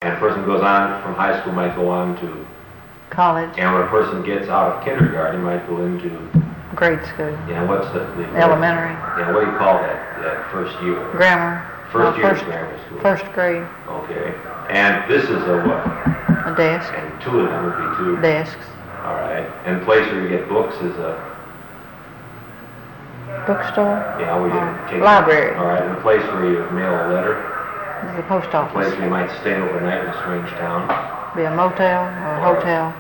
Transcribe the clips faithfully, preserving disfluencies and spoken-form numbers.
And a person goes on from high school might go on to college. And when a person gets out of kindergarten, might go into grade school. Yeah, what's the, the elementary? Yeah, what do you call that? That first year? Grammar. First no, year first, of grammar school. First grade. Okay. And this is a what? A desk. And two of them would be two desks. All right. And the place where you get books is a bookstore. Yeah, where you uh, take library. All right. And the place where you mail a letter. Is the post office. A place where you might stay overnight in a strange town. Be a motel or a or, hotel.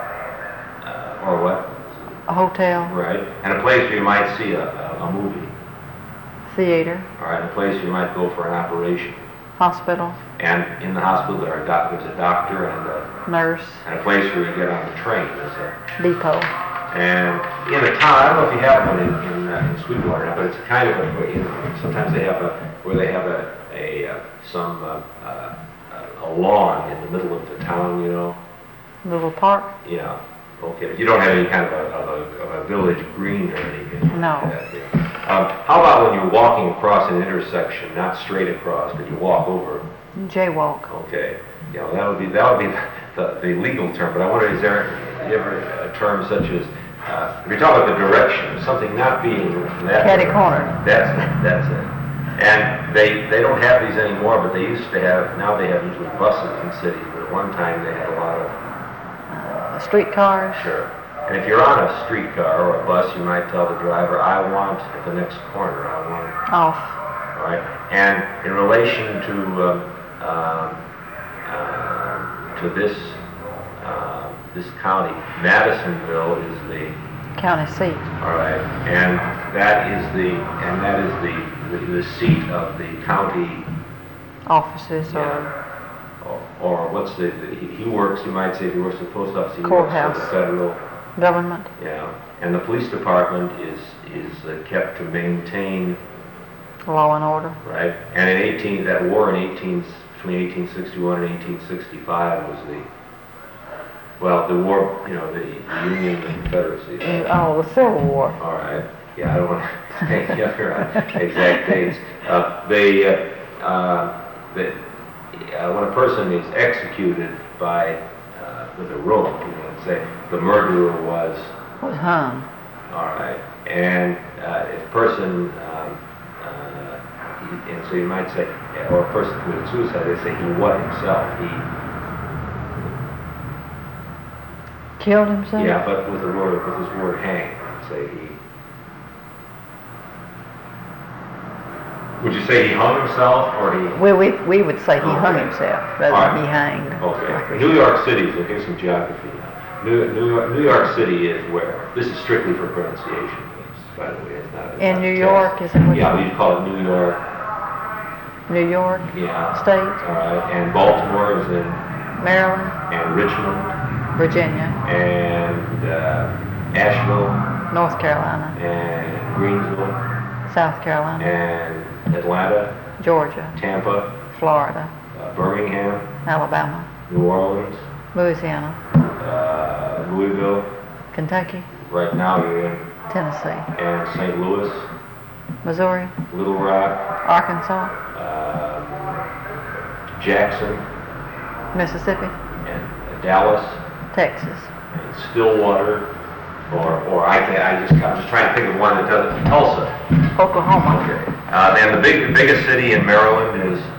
Uh, or what? A hotel. Right. And a place where you might see a, a, a movie. Theater. All right. A place where you might go for an operation. Hospital. And in the hospital there are doc there's a doctor and a nurse. And a place where you get on the train. There's a depot. And in a town, I don't know if you have one in, in, uh, in Sweetwater now, but it's kind of a, you know, sometimes they have a, where they have a, a uh, some, uh, uh, a lawn in the middle of the town, you know. Little park? Yeah, okay. You don't have any kind of a, of a, of a village green or anything. No. Like that, yeah. Um, how about when you're walking across an intersection, not straight across, but you walk over? Jaywalk. Okay. You know, that would be, that would be the, the legal term, but I wonder, is there ever a term such as, uh, if you're talking about the direction, something not being that Catty corner. That's it, that's it. And they, they don't have these anymore, but they used to have, now they have usually buses in cities, but at one time they had a lot of... Uh, streetcars. Sure. And if you're on a streetcar or a bus, you might tell the driver, I want at the next corner, I want... Off. All right. And in relation to, um, um, uh, to this, uh, this county, Madisonville is the... county seat. All right. And that is the, and that is the, the, the seat of the county... offices yeah. or... Or, or what's the, the he, he works, you might say, if he works at the post office, he courthouse. works for the federal government. Yeah, and the police department is is uh, kept to maintain law and order. Right, and in eighteen that war in eighteen between eighteen sixty-one and eighteen sixty-five was the well the war you know the, the Union and the Confederacy. Right? Oh, the Civil War. All right, yeah, I don't want to take you on exact dates. Uh, they uh, uh, the, uh, when a person is executed by uh, with a rope, you know, let's say the murderer was was hung. All right, and uh, if a person, um, uh, he, and so you might say, or a person committed suicide, they say he what himself, he killed himself. Yeah, but with the word with his word hang, say he. Would you say he hung himself, or he? Well, we we would say he okay. hung himself rather right. than he hanged. Okay. Like New York City. So here's some geography now. New New York, New York City is where? This is strictly for pronunciation. By the way, it's not. It's In not New York, is it? What yeah, we call it New York. New York. Yeah. State. All right. And Baltimore is in. Maryland. And Richmond. Virginia. And uh, Asheville. North Carolina. And Greensville. South Carolina. And Atlanta, Georgia, Tampa, Florida, uh, Birmingham, Alabama, New Orleans, Louisiana, uh, Louisville, Kentucky, right now you're in, Tennessee, and Saint Louis, Missouri, Little Rock, Arkansas, uh, Jackson, Mississippi, and uh, Dallas, Texas, and Stillwater, or or I can I just I'm just trying to think of one that doesn't Tulsa. Oklahoma. Okay. Uh, and the big the biggest city in Maryland is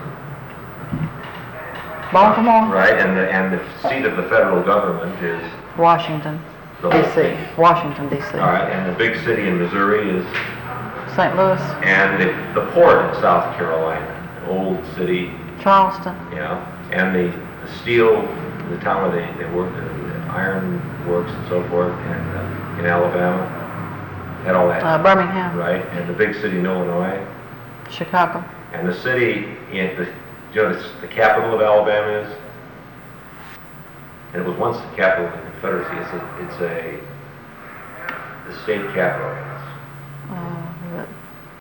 Baltimore. Right, and the and the seat of the federal government is Washington, D C Washington, D C All right, and the big city in Missouri is Saint Louis. And the, the port in South Carolina, old city. Charleston. Yeah, and the, the steel, the town where they, they work, the, the iron works and so forth, and uh, in Alabama, and all that. Uh, Birmingham. Right, and the big city in Illinois. Chicago. And the city, in the, you know, the, the capital of Alabama is, and it was once the capital of the Confederacy. It's a, it's a, the state capital.